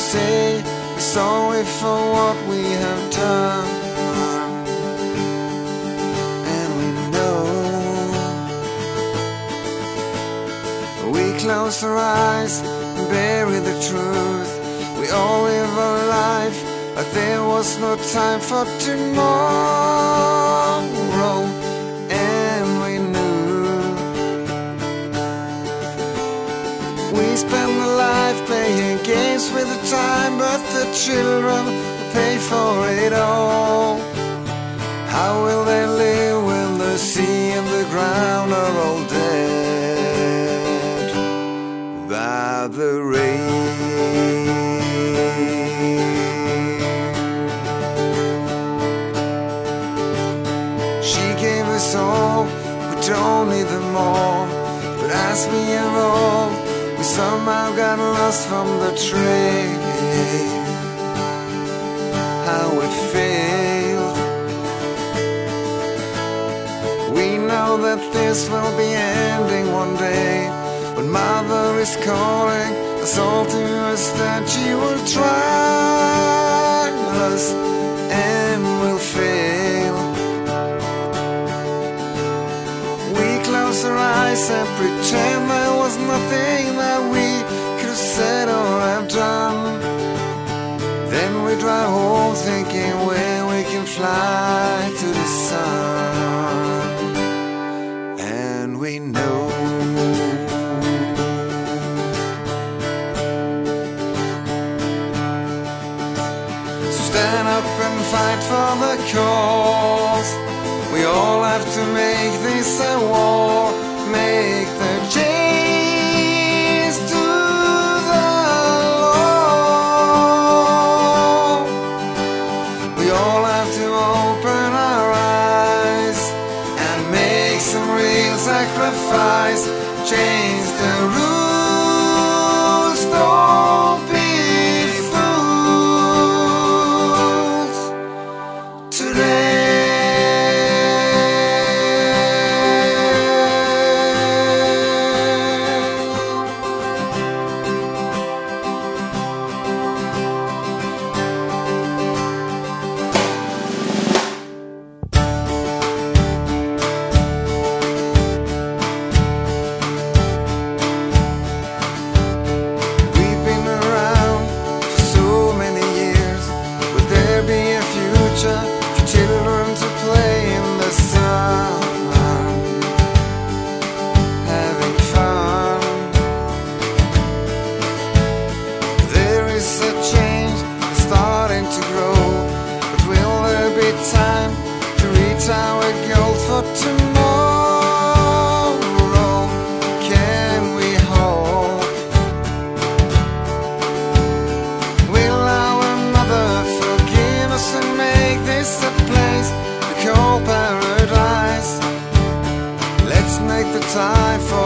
say we're sorry for what we have done, and we know. We close our eyes and bury the truth. We all live our life like there was no time for tomorrow, and we knew. We spend a life playing games with the time, but the children will pay for it all. How will they live when the sea and the ground are all dead by the rain? She gave us all, we don't need them all. But as we evolved, we somehow got lost from the train. How it failed. We know that this will be ending one day, when Mother is calling us all to us, that she will try us and will fail. We close our eyes and pretend there was nothing that we could have said or have done. Then we drive home thinking where we can fly to the sun, and we know. So stand up and fight for the cause. We all have to make this a war, make the change to the law. We all have to open our eyes and make some real sacrifice. Change the rules, don't be fools today. For children to play in the sun, having fun. There is a change starting to grow, but will there be time to reach our goal for tomorrow? Can we hope? Will our mother forgive us and make this a place we call paradise? Let's make the time for